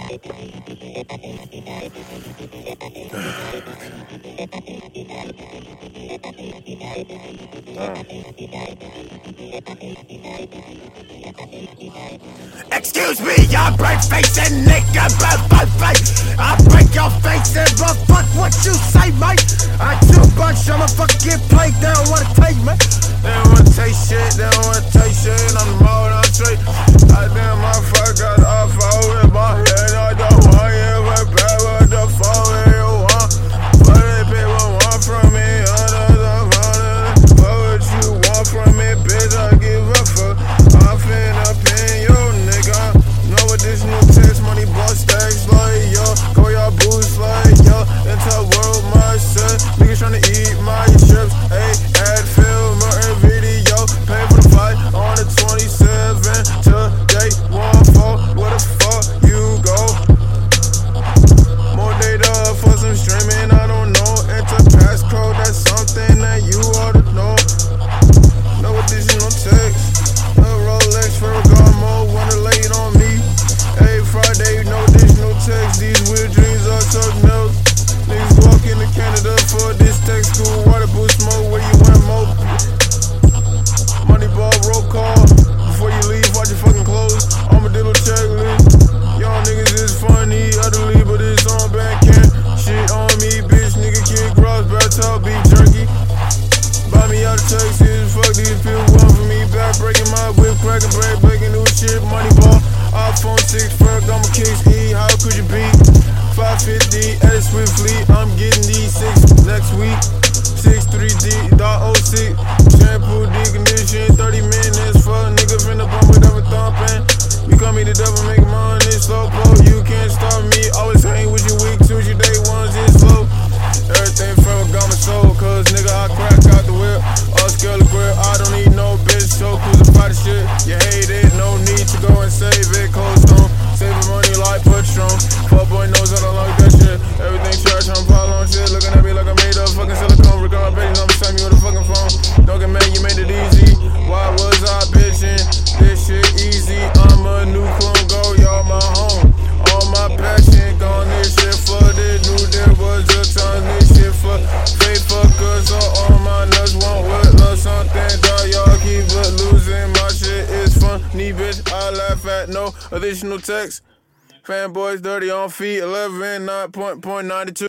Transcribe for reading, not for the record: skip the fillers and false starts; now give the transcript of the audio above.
Excuse me, I break face and nigga, I break your face and fuck what you say, mate. I too much, I'ma fucking play, they don't wanna take, man. They don't wanna take shit, they don't wanna take shit, I'm the mode on straight. Goddamn, motherfucker got off with my head, I don't want you, but bad what the fuck you want. But they people want from me, but what you want from me, bitch, I give a fuck. I'm finna pin you, nigga. No additional text, money, boss stacks, like yo. Go y'all boots, like yo. Into world, my set. Niggas tryna eat my chips. Hey, ad film or video. Pay for the fight on the 27. Today, 1-4. Where the fuck you go? More data for some streaming, I don't know. Enter passcode, that's something that you ought to know. No additional text. No Rolex, Ferragamo, wanna lay it on me. Hey, Friday, no additional text. These weird dreams are something else. Niggas walk into Canada for this tech school. Water boost mode, where you went mode. Moneyball, roll call. Before you leave, watch your fucking clothes. Armadillo checklist. Y'all niggas is funny, utterly, but it's on Bandcamp. Shit on me, bitch, nigga, kid, gross, bathtub, beef jerky. Buy me out of Texas, fuck these people want for me. Back breaking my whip, cracking bread, breaking new shit, Moneyball. iPhone 6, Ferragamo kicks, how could you be? 550, edit swiftly, I'm getting these 6 next week. 63D.06, shampoo, decondition, 30 minutes, fuck nigga, finna bump whatever thumping. You call me the devil, make money, slow blow, you can't stop me. Always hang with you week, Tuesday, day ones, it's slow. Everything Ferragamo soul, cause nigga, I crack out the whip. All scale of grip, I don't need no bitch, so cruise about the shit. You hate it, no need to go and save it. Cold Stone, saving money like Patron. Fuck boy knows I don't like that shit. Everything trash, I'm piling on shit. Looking at me like I made up fucking silicone. Regard my babies, I'm beside me with a fucking phone. Don't get mad, you made it easy. Why was I bitching? This shit easy. I'm a new clone, go y'all my home. All my passion gone, this shit for the new. There was a time this shit for fake fuckers. All my nuts won't work. Love something that y'all keep but losing. My shit is funny, bitch. I laugh at no additional text. Fanboys dirty on feet, 11, 9.92.